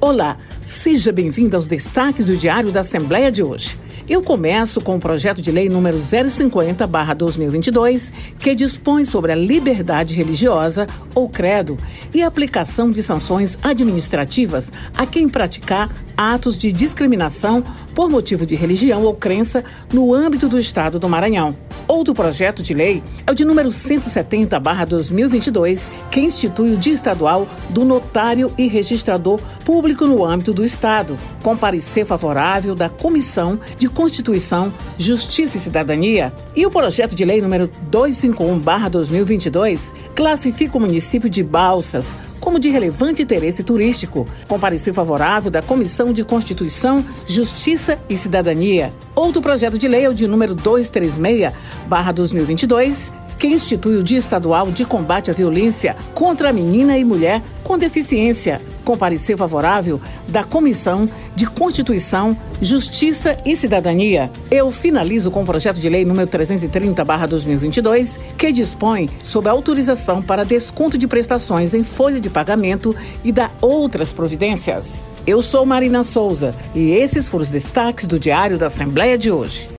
Olá, seja bem-vindo aos destaques do Diário da Assembleia de hoje. Eu começo com o projeto de lei número 050/2022, que dispõe sobre a liberdade religiosa ou credo e a aplicação de sanções administrativas a quem praticar atos de discriminação por motivo de religião ou crença no âmbito do Estado do Maranhão. Outro projeto de lei é o de número 170/2022, que institui o Dia Estadual do Notário e Registrador Público no âmbito do Estado, com parecer favorável da Comissão de Constituição, Justiça e Cidadania. E o projeto de lei número 251/2022 classifica o município de Balsas como de relevante interesse turístico, com parecer favorável da Comissão de Constituição, Justiça e Cidadania. Outro projeto de lei é o de número 236/2022, que institui o Dia Estadual de Combate à Violência contra a Menina e Mulher com Deficiência, com parecer favorável da Comissão de Constituição, Justiça e Cidadania. Eu finalizo com o projeto de lei número 330/2022, que dispõe sobre a autorização para desconto de prestações em folha de pagamento e da outras providências. Eu sou Marina Souza e esses foram os destaques do Diário da Assembleia de hoje.